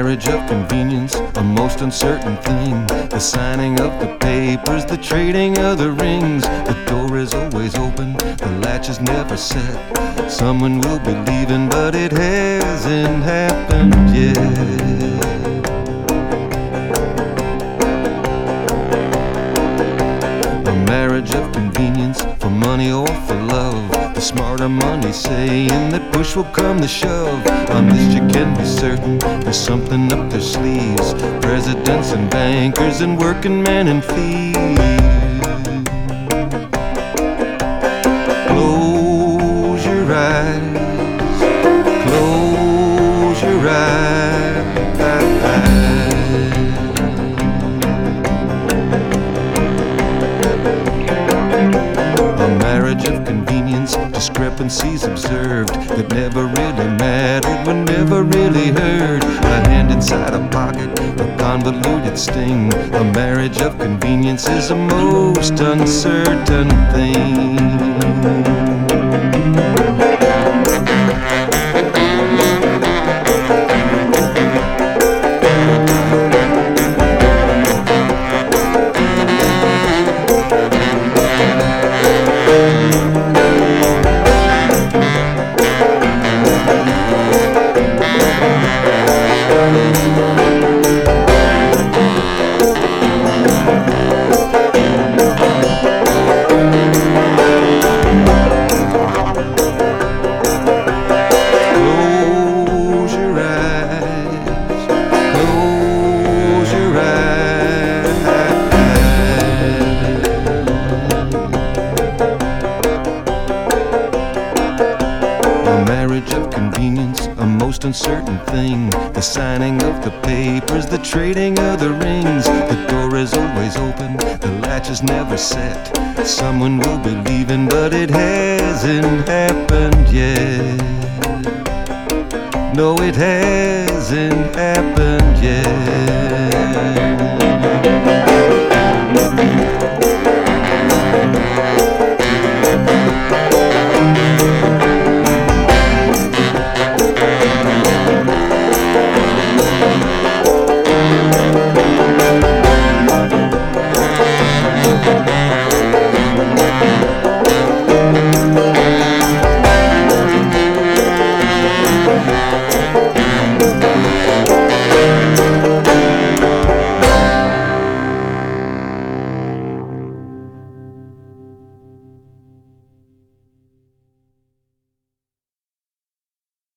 marriage of convenience, a most uncertain thing. The signing of the papers, the trading of the rings. The door is always open, the latch is never set. Someone will be leaving, but it hasn't happened yet. A marriage of convenience, for money or for love. The smarter money saying that push will come to shove. On this you can be certain, there's something up their sleeves. Presidents and bankers and working men and thieves. Close your eyes, close your eyes. A marriage of convenience, discrepancies observed that never really mattered, were never really heard. A hand inside a pocket, a convoluted sting. A marriage of convenience is a most uncertain thing. Of convenience, a most uncertain thing. The signing of the papers, the trading of the rings. The door is always open, the latch is never set. Someone will be leaving, but it hasn't happened yet. No, it hasn't happened yet.